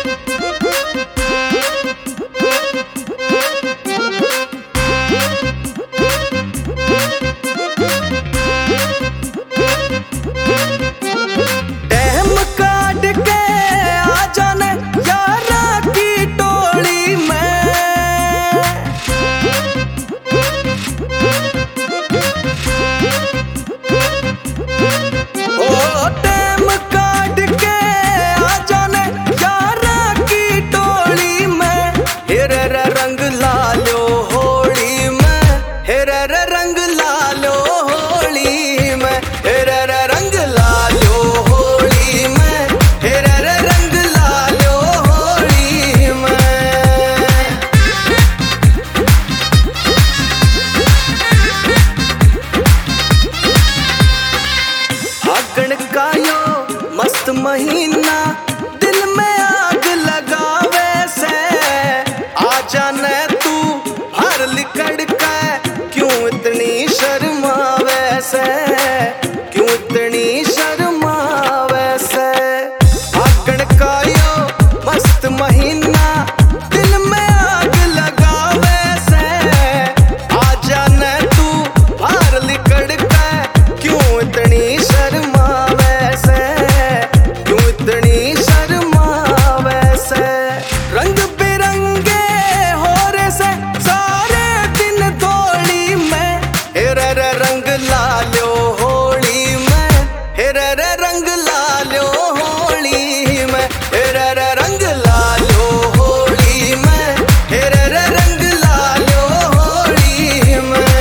मस्त महीना दिल में आग लगावे से आ जाने तू हर लिकड़ के क्यों इतनी शर्मावे से क्यों इतनी शर्मावे से आगन का यो मस्त महीना दिल में आग लगावे से आ जाने तू हर लिकड़ के क्यों इतनी शर्मावे से क्यों इतनी शर्मावे से रंग बिरंगे हो रे से सारे दिन थोड़ी में हेरे रे रंग लालो होली में हेरे रे रंग लालो होली में हेरे रे रंग लालो होली में हेरे रे रंग लालो होली में।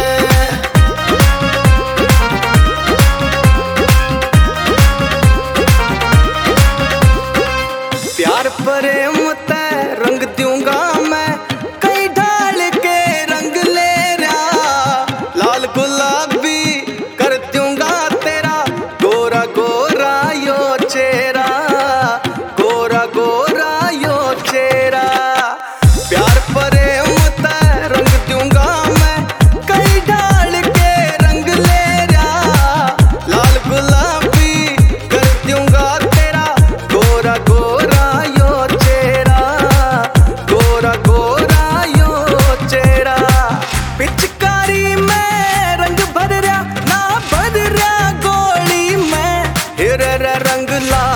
प्यार प्रेम ते रंग दूंगा मैं कई ढाल के रंग ले रहा लाल गुलाबी कर दूंगा तेरा गोरा गोरा यो चेहरा गोरा गोरा यो चेहरा। प्यार प्रेम ते रंग दूंगा मैं कई ढाल के रंग ले रहा लाल गुलाबी कर दूंगा तेरा गोरा गोरा यो चेहरा गोरा गोरा यो चेहरा। पिचकारी में रंग भर रहा ना भर रहा गोली में हेरे रे रंग ला